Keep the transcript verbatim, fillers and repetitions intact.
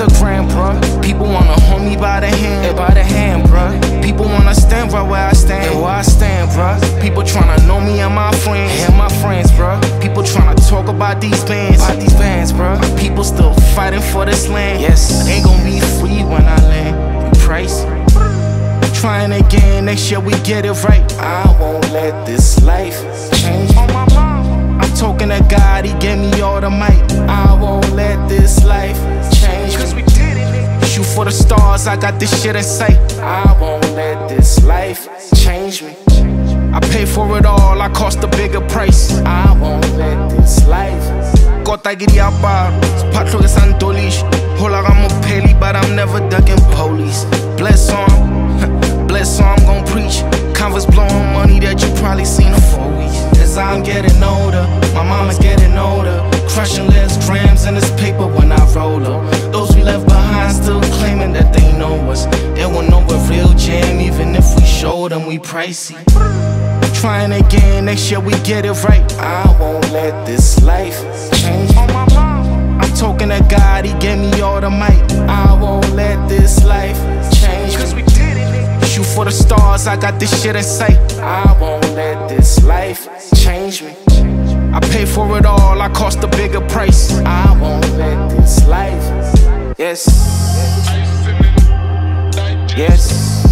gram, bruh. People wanna hold me by the hand, yeah, by the hand, bruh. People wanna stand right where I stand, yeah, where I stand, bruh. People tryna know me and my friends, yeah, my friends, bruh. People tryna talk about these bands, about these bands, bruh. People still fighting for this land, yes. Ain't gon' be free when I land. Price. Trying again, next year we get it right. I won't let this life change me. I'm talking to God, He gave me all the might. I won't let this life change me. Shoot for the stars, I got this shit in sight. I won't let this life change me. I pay for it all, I cost a bigger price. I won't let this life. Kota giri apart, patlo ke santolish. Hola gamo peli, but I'm never ducking police. Bless on, bless on, I'm gon' preach. Converse blowing money that you probably seen in four weeks. As I'm getting older, my mama's getting older. Crushing less grams in this paper when I roll up. Those we left behind still claiming that they know us. They won't know we're real jam, even if we showed them we pricey. Trying again, next year we get it right. I won't let this life change me. I'm talking to God, He gave me all the might. I won't let this life change me. Shoot for the stars, I got this shit in sight. I won't let this life change me. I pay for it all, I cost a bigger price. I won't let this life. Yes. Yes.